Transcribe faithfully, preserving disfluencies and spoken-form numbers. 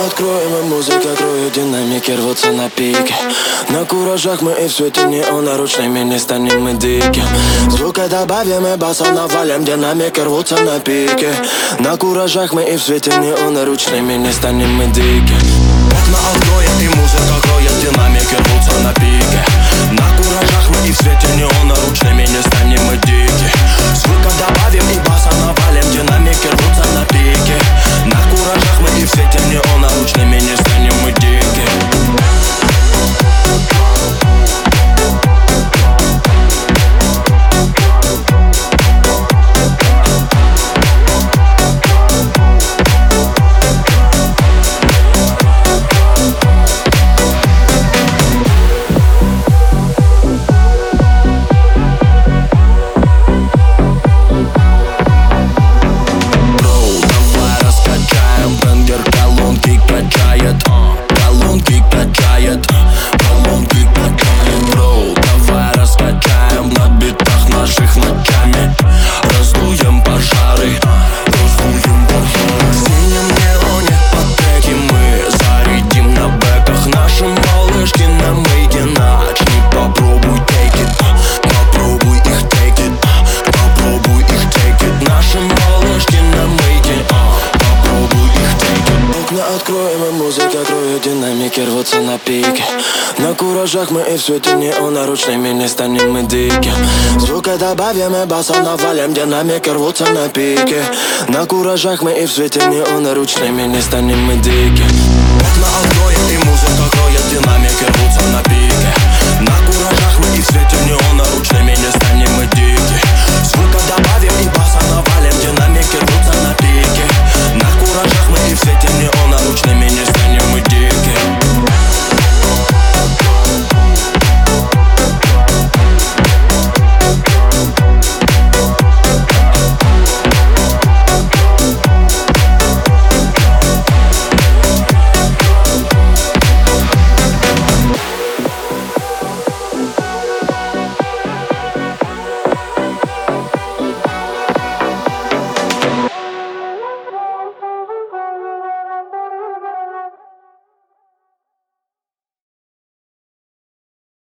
откроем, и музыка кроет, динамики рвутся на пике. На куражах мы и в свете неона, ручными не станем мы дики. Звука добавим и баса навалим, динамики рвутся на пике. На куражах мы и в свете неона, ручными не станем мы дики. Окна откроем, и музыка кроет, динамики рвутся на пике. На куражах мы и в свете неона, ручными не станем мы дики. Звука добавим и баса навалим, динамики рвутся на пике. На куражах мы и в свете неона, ручными не станем мы дики. Откроем, и музыка кроет, динамики рвутся на пике. На куражах мы и в свете неона, ручными не станем мы дики. Звука добавим и баса навалим, динамики рвутся на пике. На куражах мы и в свете неона, ручными не станем мы дики. Окна откроем, и музыка кроет, динамики рвутся на пике. На куражах мы и в свете неона, ручными